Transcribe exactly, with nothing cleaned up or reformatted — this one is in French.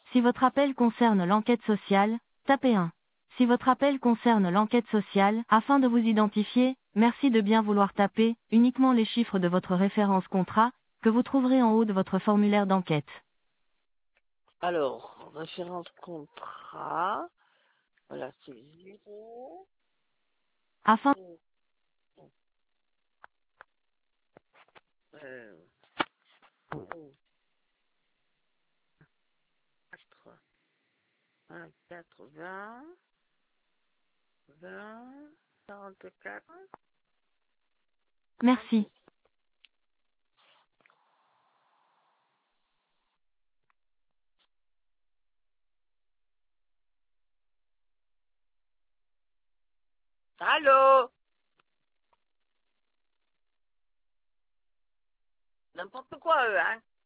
Si votre appel concerne l'enquête sociale, tapez un. Si votre appel concerne l'enquête sociale, afin de vous identifier, merci de bien vouloir taper uniquement les chiffres de votre référence contrat, que vous trouverez en haut de votre formulaire d'enquête. Alors, référence contrat. Voilà, c'est zéro. Afin Euh, quatre, un, quatre, vingt, vingt, quarante-quatre, Merci. trente-six. Allô? N'importe quoi, eux, hein?